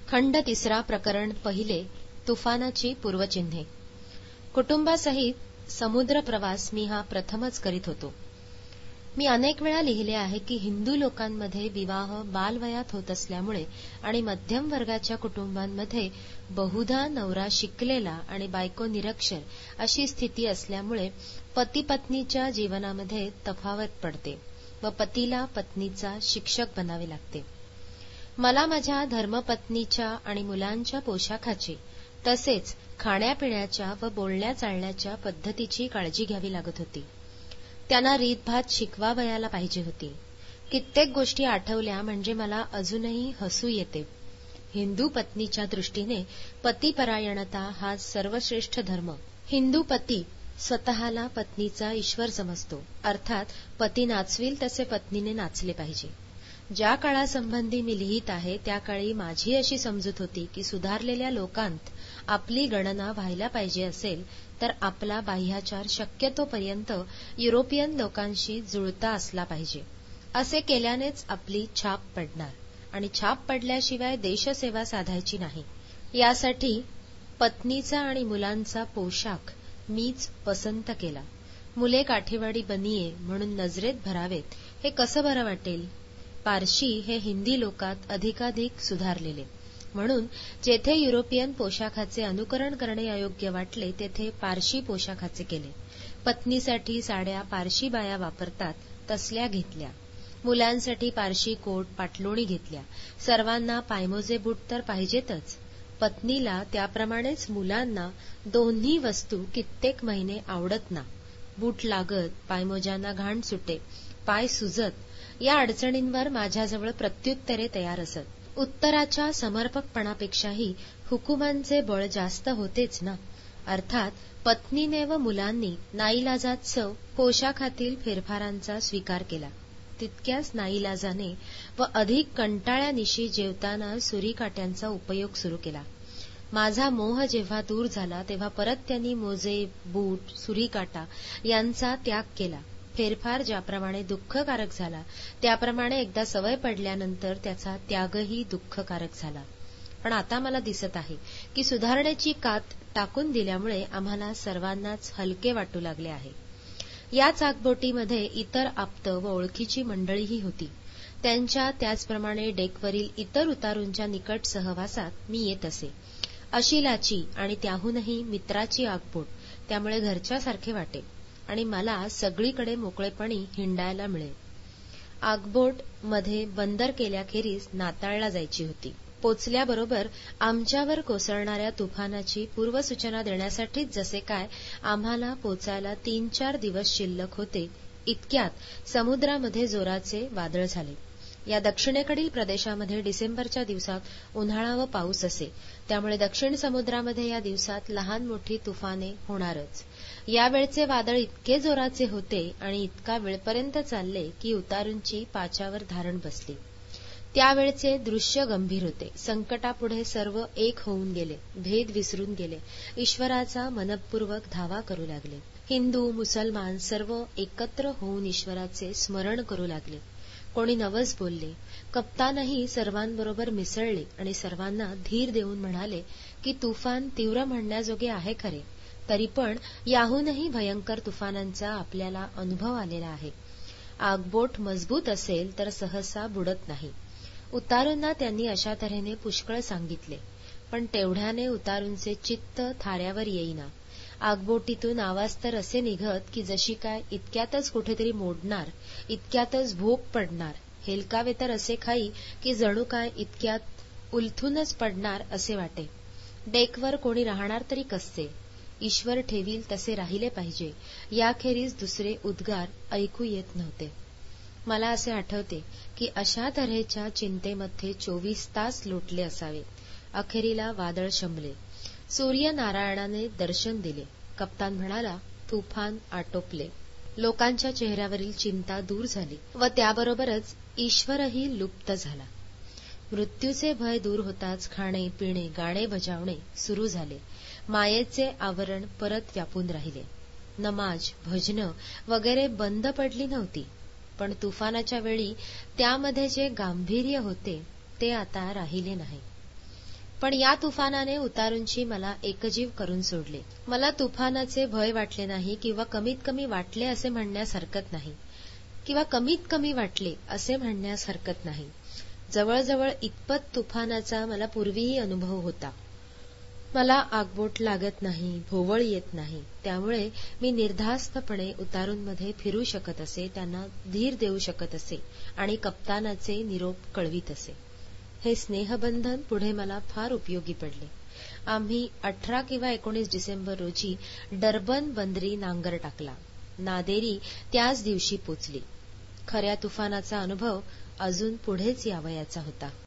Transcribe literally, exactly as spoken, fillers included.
खंड तिसरा प्रकरण पहिले तुफानाची पूर्वचिन्हे. कुटुंबासहित समुद्र प्रवास मी हा प्रथमच करीत होतो. मी अनेक वेळा लिहिले आहे की हिंदू लोकांमध्ये विवाह बालवयात होत असल्यामुळे आणि मध्यम वर्गाच्या कुटुंबांमध्ये बहुधा नवरा शिकलेला आणि बायको निरक्षर अशी स्थिती असल्यामुळे पती पत्नीच्या जीवनामध्ये तफावत पडते व पतीला पत्नीचा शिक्षक बनावे लागते. मला माझ्या धर्मपत्नीच्या आणि मुलांच्या पोशाखाची तसेच खाण्यापिण्याच्या व बोलण्या चालण्याच्या पद्धतीची काळजी घ्यावी लागत होती. त्यांना रीतभात शिकवावयाला पाहिजे होती. कित्येक गोष्टी आठवल्या म्हणजे मला अजूनही हसू येते. हिंदू पत्नीच्या दृष्टीने पतिपरायणता हा सर्वश्रेष्ठ धर्म. हिंदू पती स्वतःला पत्नीचा ईश्वर समजतो, अर्थात पती नाचविल तसे पत्नीने नाचले पाहिजे. ज्या काळासंबंधी मी लिहित आहे त्या काळी माझी अशी समजूत होती की सुधारलेल्या लोकांत आपली गणना व्हायला पाहिजे असेल तर आपला बाह्याचार शक्यतोपर्यंत युरोपियन लोकांशी जुळता असला पाहिजे. असे केल्यानेच आपली छाप पडणार आणि छाप पडल्याशिवाय देशसेवा साधायची नाही. यासाठी पत्नीचा आणि मुलांचा पोशाख मीच पसंत केला. मुले काठीवाडी बनिये म्हणून नजरेत भरावेत हे कसं बरं वाटेल. पारशी हे हिंदी लोकात अधिकाधिक सुधारलेले, म्हणून जेथे युरोपियन पोशाखाचे अनुकरण करणे अयोग्य वाटले तेथे पारशी पोशाखाचे केले. पत्नीसाठी साड्या पारशी बाया वापरतात तसल्या घेतल्या. मुलांसाठी पारशी कोट पाटलोणी घेतल्या. सर्वांना पायमोजे बूट तर पाहिजेतच. पत्नीला त्याप्रमाणेच मुलांना दोन्ही वस्तू कित्येक महिने आवडत ना. बूट लागत, पायमोज्यांना घाण सुटे, पाय सुजत या अडचणींवर माझ्याजवळ प्रत्युत्तरे तयार असत. उत्तराच्या समर्पकपणापेक्षाही हुकुमांचे बळ जास्त होतेच ना. अर्थात पत्नीने व मुलांनी नाईलाजास्तव पोशाखातील फेरफारांचा स्वीकार केला. तितक्याच नाईलाजाने व अधिक कंटाळ्यानिशी जेवताना सुरीकाट्यांचा उपयोग सुरू केला. माझा मोह जेव्हा दूर झाला तेव्हा परत त्यांनी मोजे, बूट, सुरीकाटा यांचा त्याग केला. फेरफार ज्याप्रमाणे दुःखकारक झाला त्याप्रमाणे एकदा सवय पडल्यानंतर त्याचा त्यागही दुःखकारक झाला. पण आता मला दिसत आहे की सुधारण्याची कात टाकून दिल्यामुळे आम्हाला सर्वांनाच हलके वाटू लागले आहे. याच आगबोटीमध्ये इतर आप्त व ओळखीची मंडळीही होती. त्यांच्या त्याचप्रमाणे डेकवरील इतर उतारूंच्या निकट सहवासात मी येत असे. अशिलाची आणि त्याहूनही मित्राची आगबोट, त्यामुळे घरच्यासारखे वाटे आणि मला सगळीकडे मोकळेपणी हिंडायला मिळे. आगबोट मध्ये बंदर केल्याखेरीज नाताळला जायची होती. पोचल्याबरोबर आमच्यावर कोसळणाऱ्या तुफानाची पूर्वसूचना देण्यासाठीच जसे काय आम्हाला पोचायला तीन चार दिवस शिल्लक होते इतक्यात समुद्रामध्ये जोराचे वादळ झाले. या दक्षिणेकडील प्रदेशामध्ये डिसेंबरच्या दिवसात उन्हाळा व पाऊस असे, त्यामुळे दक्षिण समुद्रामध्ये या दिवसात लहान मोठी तुफाने होणारच. यावेळचे वादळ इतके जोराचे होते आणि इतका वेळपर्यंत चालले की उतारूंची पाचावर धारण बसली. त्यावेळचे दृश्य गंभीर होते. संकटापुढे सर्व एक होऊन गेले, भेद विसरून गेले, ईश्वराचा मनपूर्वक धावा करू लागले. हिंदू मुसलमान सर्व एकत्र होऊन ईश्वराचे स्मरण करू लागले. कोणी नवस बोलले. कप्तानही सर्वांबरोबर मिसळले आणि सर्वांना धीर देऊन म्हणाले की तुफान तीव्र म्हणण्याजोगे आहे खरे, तरी पण याहूनही भयंकर तुफानांचा आपल्याला अनुभव आलेला आहे. आगबोट मजबूत असेल तर सहसा बुडत नाही. उतारूंना त्यांनी अशा तऱ्हेने पुष्कळ सांगितले, पण तेवढ्याने उतारूंचे चित्त थाऱ्यावर येईना. आगबोटीतून आवाज तर असे निघत की जशी काय इतक्यातच कुठेतरी मोडणार, इतक्यातच भोग पडणार, हेलकावे तर असे खाई की जणू काय इतक्यात उलथूनच पडणार असे वाटे. डेकवर कोणी राहणार तरी कसे, ईश्वर ठेवील तसे राहिले पाहिजे याखेरीज दुसरे उद्गार ऐकू येत नव्हते. मला असे आठवते की अशा तऱ्हेच्या चिंतेमध्ये चोवीस तास लोटले असावे. अखेरीला वादळ शमले. सूर्यनारायणाने दर्शन दिले. कप्तान म्हणाला, तुफान आटोपले. लोकांच्या चेहऱ्यावरील चिंता दूर झाली व त्याबरोबरच ईश्वरही लुप्त झाला. मृत्यूचे भय दूर होताच खाणे पिणे गाणे बजावणे सुरू झाले. मायेचे आवरण परत व्यापून राहिले. नमाज भजनं वगैरे बंद पडली नव्हती, पण तुफानाच्या वेळी त्यामध्ये जे गांभीर्य होते ते आता राहिले नाही. पण या तुफानाने उतारूंची मला एकजीव करून सोडले. मला तुफानाचे भय वाटले नाही किंवा कमीत कमी वाटले असे म्हणण्यास हरकत नाही किंवा कमीत कमी वाटले असे म्हणण्यास हरकत नाही. जवळजवळ इतपत तुफानाचा मला पूर्वीही अनुभव होता. मला आगबोट लागत नाही, भोवळ येत नाही. त्यामुळे मी निर्धास्तपणे उतारूंमध्ये फिरू शकत असे, त्यांना धीर देऊ शकत असे आणि कप्तानाचे निरोप कळवीत असे. हे स्नेहबंधन पुढे मला फार उपयोगी पडले. आम्ही अठरा किंवा एकोणीस डिसेंबर रोजी डर्बन बंदरी नांगर टाकला. नादेरी त्याच दिवशी पोचली. खऱ्या तुफानाचा अनुभव अजून पुढेच यावयाचा होता.